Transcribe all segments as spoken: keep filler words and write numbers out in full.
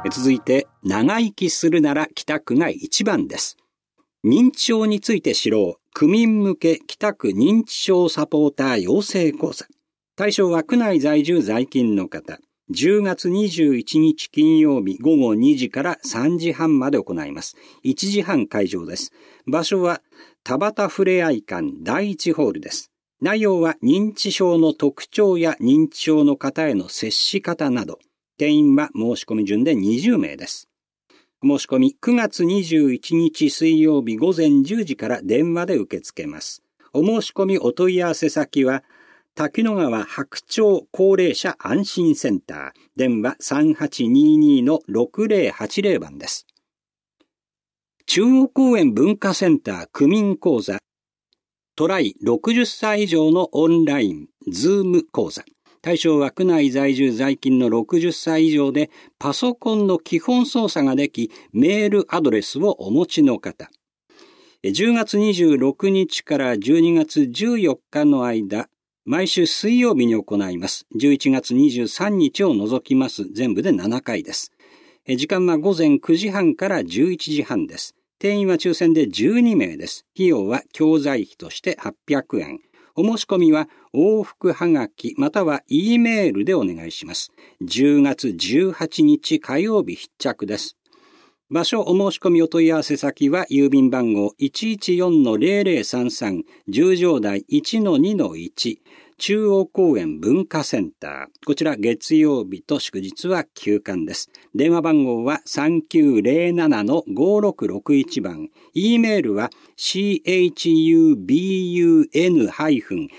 続いて、長生きするなら北区がいちばんです。認知症について知ろう、区民向け北区認知症サポーター養成講座。対象は区内在住在勤の方。じゅうがつにじゅういちにち金曜日ごごにじからさんじはんまで行います。いちじはん会場です。場所は田端ふれあい館だいいちホールです。内容は認知症の特徴や認知症の方への接し方など、定員は申し込み順でにじゅうめいです。申し込みくがつにじゅういちにち水曜日ごぜんじゅうじから電話で受け付けます。お申し込みお問い合わせ先は、滝野川白鳥高齢者安心センター、電話 さんはちにーにーのろくぜろはちぜろ 番です。中央公園文化センター区民講座、トライろくじゅっさい以上のオンライン、ズーム講座。対象は区内在住在勤のろくじゅっさい以上で、パソコンの基本操作ができ、メールアドレスをお持ちの方。じゅうがつにじゅうろくにちからじゅうにがつじゅうよっかの間、毎週水曜日に行います。じゅういちがつにじゅうさんにちを除きます。全部でななかいです。時間はごぜんくじはんからじゅういちじはんです。定員は抽選でじゅうにめいです。費用は教材費としてはっぴゃくえん。お申し込みは往復はがきまたは E メールでお願いします。じゅうがつじゅうはちにち火曜日必着です。場所お申し込みお問い合わせ先は郵便番号 いちいちよんのぜろぜろさんさん 十条台 いちのにのいち 中央公園文化センター。こちら月曜日と祝日は休館です。電話番号はさんきゅうぜろななのごろくろくいちばん。E メールは シーエイチユービーユーエヌコーザ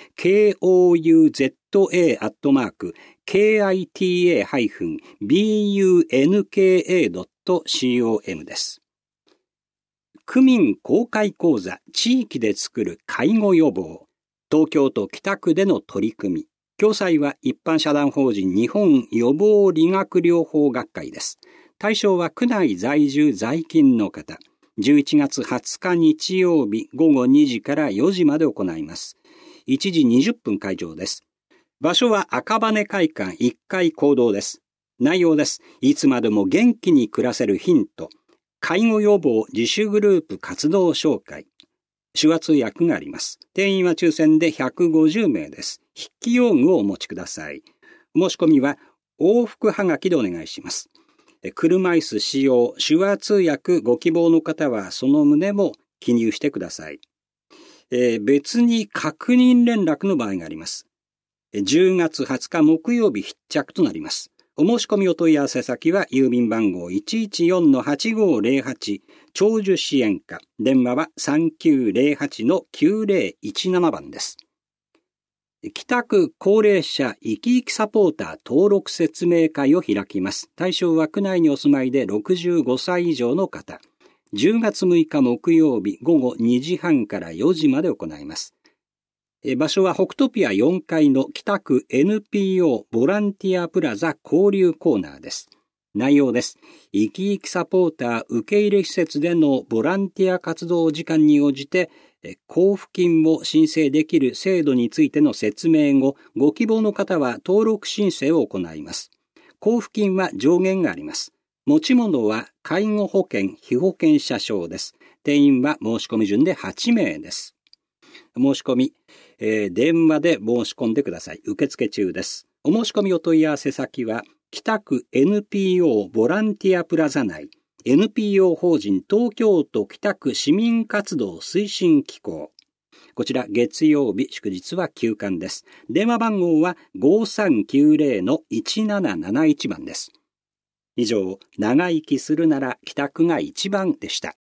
アットマーク ケーアイティーエービーユーエヌケーエードットコム です。区民公開講座地域で作る介護予防。東京都北区での取り組み。共催は一般社団法人日本予防理学療法学会です。対象は区内在住在勤の方。じゅういちがつはつか日曜日ごごにじからよじまで行います。いちじにじゅっぷん会場です。場所は赤羽会館いっかい講堂です。内容です。いつまでも元気に暮らせるヒント。介護予防自主グループ活動紹介。手話通訳があります。定員は抽選でひゃくごじゅうめいです。筆記用具をお持ちください。申し込みは往復はがきでお願いします。車椅子使用、手話通訳ご希望の方はその旨も記入してください。えー、別に確認連絡の場合があります。じゅうがつはつか木曜日必着となります。お申し込みお問い合わせ先は郵便番号 いちいちよんのはちごぜろはち 長寿支援課。電話はさんきゅうぜろはちのきゅうぜろいちななばんです。北区高齢者生き生きサポーター登録説明会を開きます。対象は区内にお住まいでろくじゅうごさい以上の方。じゅうがつむいか木曜日ごごにじはんからよじまで行います。場所は北トピアよんかいの北区 エヌピーオー ボランティアプラザ交流コーナーです。内容です。生き生きサポーター受け入れ施設でのボランティア活動時間に応じて交付金を申請できる制度についての説明後、ご希望の方は登録申請を行います。交付金は上限があります。持ち物は介護保険被保険者証です。定員は申し込み順ではちめいです。申し込み、えー、電話で申し込んでください。受付中です。お申し込みお問い合わせ先は北区 エヌピーオー ボランティアプラザ内 エヌピーオー 法人東京都北区市民活動推進機構。こちら月曜日祝日は休館です。電話番号はごさんきゅうぜろのいちなななないちばんです。以上、長生きするなら北区が一番でした。